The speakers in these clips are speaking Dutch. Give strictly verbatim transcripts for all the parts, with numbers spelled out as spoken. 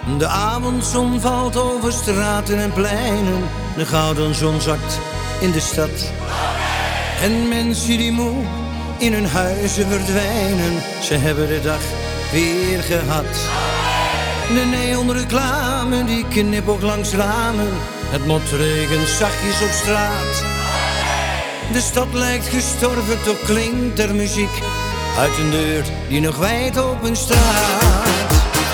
De avondzon valt over straten en pleinen. De gouden zon zakt in de stad. En mensen die moe in hun huizen verdwijnen. Ze hebben de dag weer gehad. De neonreclame die knippelt langs ramen. Het motregent zachtjes op straat. De stad lijkt gestorven, toch klinkt er muziek uit een deur die nog wijd open staat.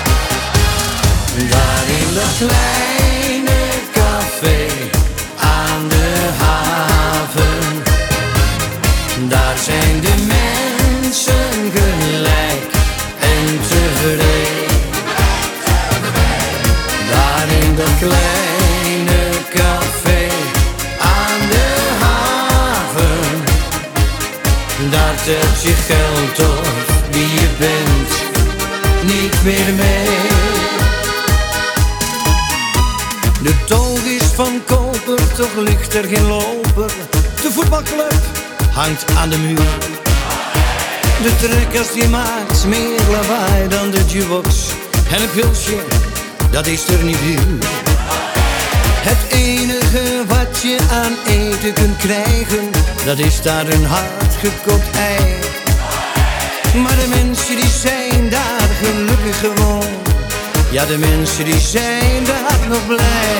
Daar in dat kleine café aan de haven, daar zijn de mensen gelijk en tevreden. Daar in dat kleine café aan de haven, daar telt je geld op wie je bent niet meer mee. De toog is van koper, toch ligt er geen loper. De voetbalclub hangt aan de muur. De trekkers die maakt meer lawaai dan de jukebox. En een pilsje, dat is er niet duur. Het enige wat je aan eten kunt krijgen, dat is daar een hardgekookt ei. Maar de mensen die zijn daar gelukkig gewoon. Ja, de mensen die zijn daar nog blij.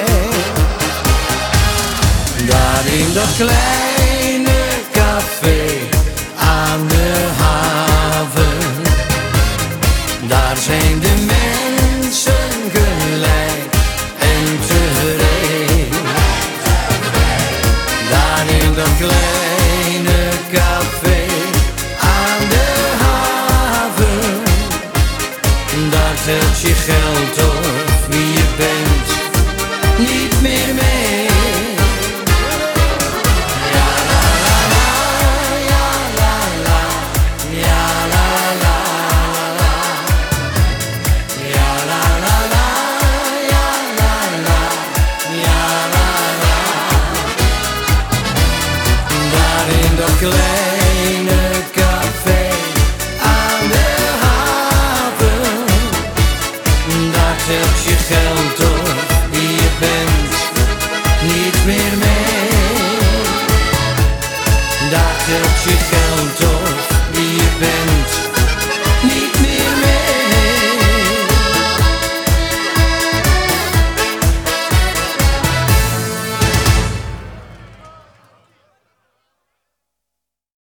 Daar in dat kleine café aan de haven, daar zijn de mensen gelijk en tevreden. Daar in dat kleine café aan de haven, daar telt je geld op wie je bent niet meer mee. Ja la la la, ja la la, ja la la la, ja la la la, ja la la, ja la la. Daar in dat kleine café aan de haven, daar telt je geld op wie je bent niet meer mee. Daar telt je geld op wie je bent